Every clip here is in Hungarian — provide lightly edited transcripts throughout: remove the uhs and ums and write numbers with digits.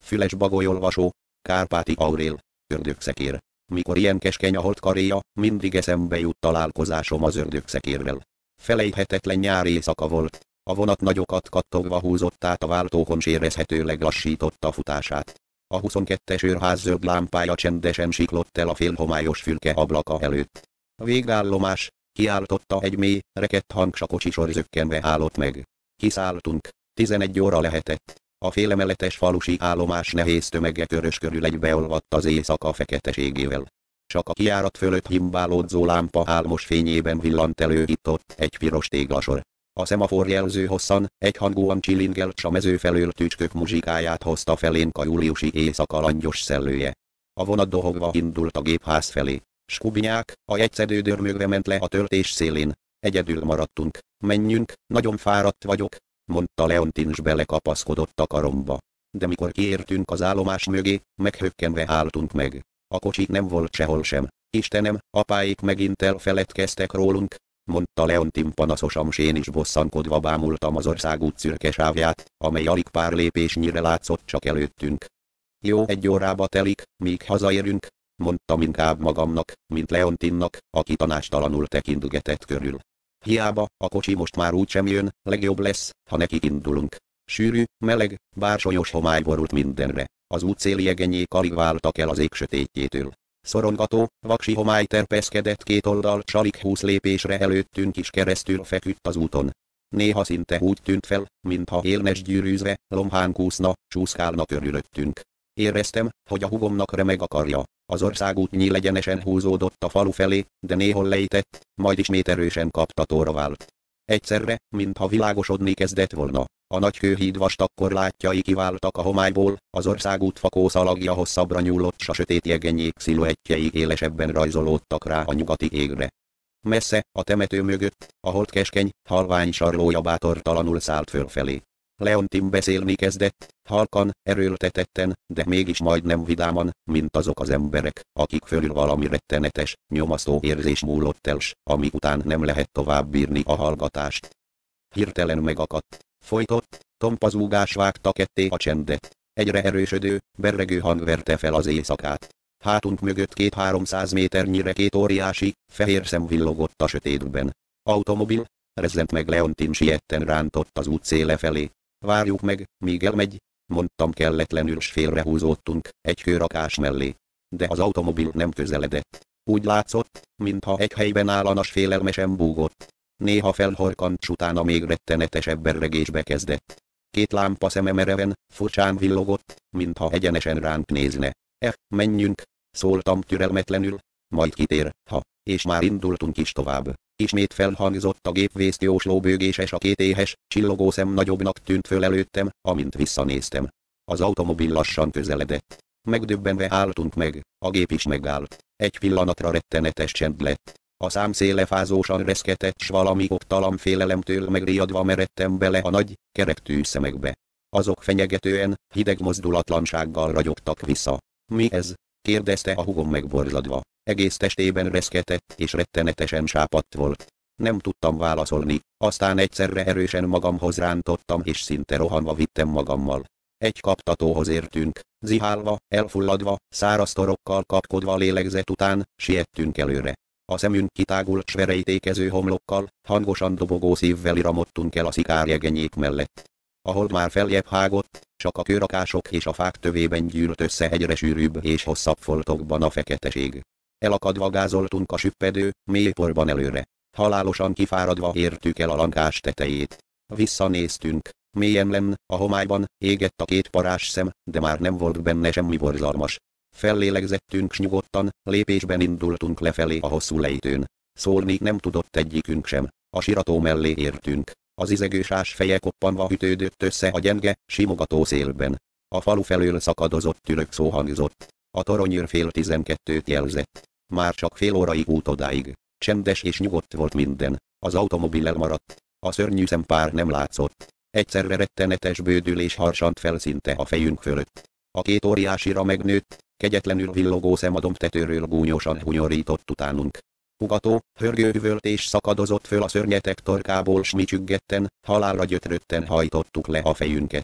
Füles bagolyolvasó, Kárpáti Aurél, ördögszekér. Mikor ilyen keskeny a holdkaréja, mindig eszembe jut találkozásom az ördögszekérrel. Felejthetetlen nyári éjszaka volt. A vonat nagyokat kattogva húzott át a váltókon, s érezhetőleg lassította futását. A 22-es őrház zöld lámpája csendesen siklott el a félhomályos fülke ablaka előtt. A végállomás, kiáltotta egy mély, rekett hang, s a kocsisor zökkenve állott meg. Kiszálltunk, 11 óra lehetett. A félemeletes falusi állomás nehéz tömege körös körül egybeolvadt az éjszaka feketeségével. Csak a kijárat fölött himbálódzó lámpa álmos fényében villant elő itt-ott egy piros téglasor. A szemaforjelző hosszan, egyhangúan csilingelt, s a mező felől tücskök muzsikáját hozta felénk a júliusi éjszaka langyos szellője. A vonat dohogva indult a gépház felé. Skubinyák, a jegyszedő dörmögve ment le a töltés szélén. Egyedül maradtunk. Menjünk, nagyon fáradt vagyok, mondta Leontin, s belekapaszkodott a karomba. De mikor kiértünk az állomás mögé, meghökkenve álltunk meg. A kocsi nem volt sehol sem. Istenem, apáik megint elfeledkeztek rólunk, mondta Leontin panaszosan, s én is bosszankodva bámultam az országút szürke sávját, amely alig pár lépésnyire látszott csak előttünk. Jó, 1 órába telik, míg hazaérünk, mondtam inkább magamnak, mint Leontinnak, aki tanástalanul tekintgetett körül. Hiába, a kocsi most már úgysem jön, legjobb lesz, ha nekik indulunk. Sűrű, meleg, bársonyos homály borult mindenre. Az útszéli egenyék alig váltak el az ég sötétjétől. Szorongató, vaksi homály terpeszkedett két oldal, s alig 20 lépésre előttünk is keresztül feküdt az úton. Néha szinte úgy tűnt fel, mintha élnes gyűrűzve, lomhán kúszna, csúszkálna körülöttünk. Éreztem, hogy a húgomnak remeg a karja. Az országút nyílegyenesen húzódott a falu felé, de néhol lejtett, majd ismét erősen kaptatóra vált. Egyszerre, mintha világosodni kezdett volna. A nagy kőhíd vastag korlátjai kiváltak a homályból, az országút fakó szalagja hosszabbra nyúlott, s a sötét jegenyék sziluettjei élesebben rajzolódtak rá a nyugati égre. Messze, a temető mögött, a holdkeskeny, halvány sarlója bátortalanul szállt fölfelé. Leontin beszélni kezdett, halkan, erőltetetten, de mégis majdnem vidáman, mint azok az emberek, akik fölül valami rettenetes, nyomasztó érzés múlott el, s ami után nem lehet tovább bírni a hallgatást. Hirtelen megakadt. Folytott, tompa zúgás vágta ketté a csendet. Egyre erősödő, berregő hang verte fel az éjszakát. Hátunk mögött 200-300 méternyire két óriási, fehér szem villogott a sötétben. Automobil, rezzent meg Leontin, sietten rántott az út széle felé. Várjuk meg, míg elmegy, mondtam kelletlenül, s félrehúzódtunk egy kőrakás mellé. De az automobil nem közeledett. Úgy látszott, mintha egy helyben állana, s félelmesen búgott. Néha felhorkant, s utána még rettenetesebb berregésbe kezdett. Két lámpa szeme mereven, furcsán villogott, mintha egyenesen ránk nézne. Menjünk, szóltam türelmetlenül, majd kitér, ha, és már indultunk is tovább. Ismét felhangzott a gépvészt jósló bőgéses, a két éhes, csillogó szem nagyobbnak tűnt föl előttem, amint visszanéztem. Az automobil lassan közeledett. Megdöbbenve álltunk meg, a gép is megállt. Egy pillanatra rettenetes csend lett. A számszéle fázósan reszketett, s valami oktalan félelemtől megriadva meredtem bele a nagy, kerektű szemekbe. Azok fenyegetően, hideg mozdulatlansággal ragyogtak vissza. Mi ez? Kérdezte a húgom megborzadva. Egész testében reszketett és rettenetesen sápadt volt. Nem tudtam válaszolni, aztán egyszerre erősen magamhoz rántottam, és szinte rohanva vittem magammal. Egy kaptatóhoz értünk, zihálva, elfulladva, száraz torokkal kapkodva lélegzet után, siettünk előre. A szemünk kitágult s verejtékező homlokkal, hangosan dobogó szívvel iramodtunk el a szikárjegenyék mellett. Ahol már feljebb hágott, csak a kőrakások és a fák tövében gyűlt össze egyre sűrűbb és hosszabb foltokban a feketeség. Elakadva gázoltunk a süppedő, mély porban előre. Halálosan kifáradva értük el a lankás tetejét. Visszanéztünk. Mélyen lenn, a homályban, égett a két parás szem, de már nem volt benne semmi borzalmas. Fellélegzettünk s nyugodtan, lépésben indultunk lefelé a hosszú lejtőn. Szólni nem tudott egyikünk sem. A sirató mellé értünk. Az izegősás feje koppanva ütődött össze a gyenge, simogató szélben. A falu felől szakadozott türök szó hangzott. A toronyőr fél 12-t jelzett. Már csak fél órai út odáig. Csendes és nyugodt volt minden. Az automobil elmaradt. A szörnyű szempár nem látszott. Egyszerre rettenetes bődülés harsant fel szinte a fejünk fölött. A két óriásira megnőtt, kegyetlenül villogó szem a dombtetőről gúnyosan hunyorított utánunk. Ugató, hörgő üvöltés szakadozott föl a szörnyetek torkából, s mi csüggetten, halálra gyötrötten hajtottuk le a fejünket.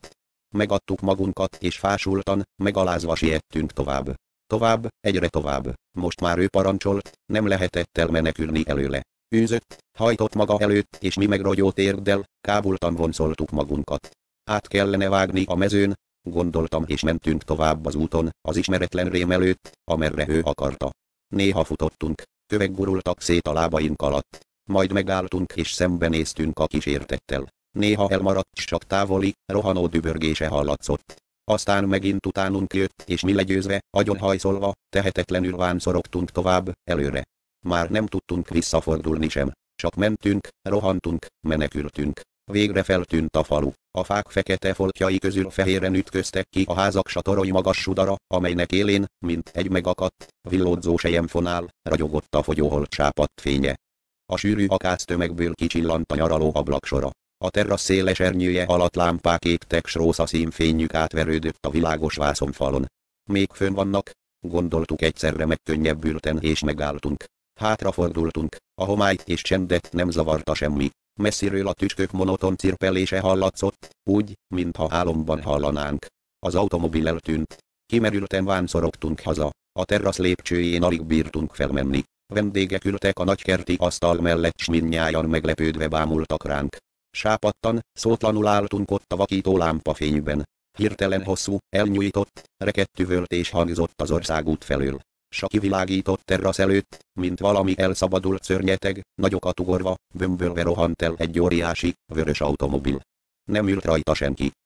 Megadtuk magunkat és fásultan, megalázva siettünk tovább. Tovább, egyre tovább. Most már ő parancsolt, nem lehetett elmenekülni előle. Űzött, hajtott maga előtt és mi meg rogyó térddel, kábultan vonszoltuk magunkat. Át kellene vágni a mezőn, gondoltam és mentünk tovább az úton, az ismeretlen rém előtt, amerre ő akarta. Néha futottunk, kövek gurultak szét a lábaink alatt. Majd megálltunk és szembenéztünk a kísértettel. Néha elmaradt, csak távoli, rohanó dübörgése hallatszott. Aztán megint utánunk jött, és mi legyőzve, agyonhajszolva, tehetetlenül vánszorogtunk tovább, előre. Már nem tudtunk visszafordulni sem. Csak mentünk, rohantunk, menekültünk. Végre feltűnt a falu. A fák fekete foltjai közül fehéren ütköztek ki a házak satorony magas sudara, amelynek élén, mint egy megakadt, villódzó selyemfonál, ragyogott a fogyóholt sápadt fénye. A sűrű akáctömegből kicsillant a nyaraló ablaksora. A terrasz széles ernyője alatt lámpák égtek, s rózsaszín fényük átverődött a világos vászonfalon. Még fönn vannak, gondoltuk egyszerre megkönnyebbülten és megálltunk. Hátrafordultunk, a homályt és csendet nem zavarta semmi. Messziről a tücskök monoton cirpelése hallatszott, úgy, mintha álomban hallanánk. Az automobil eltűnt. Kimerülten vánszorogtunk haza. A terrasz lépcsőjén alig bírtunk felmenni. Vendégek ültek a nagykerti asztal mellett, s mindnyájan meglepődve bámultak ránk. Sápadtan, szótlanul álltunk ott a vakító lámpafényben. Hirtelen hosszú, elnyújtott, rekedt üvöltés hangzott az országút felől. S a kivilágított terrasz előtt, mint valami elszabadult szörnyeteg, nagyokat ugorva, bömbölve rohant el egy óriási, vörös automobil. Nem ült rajta senki.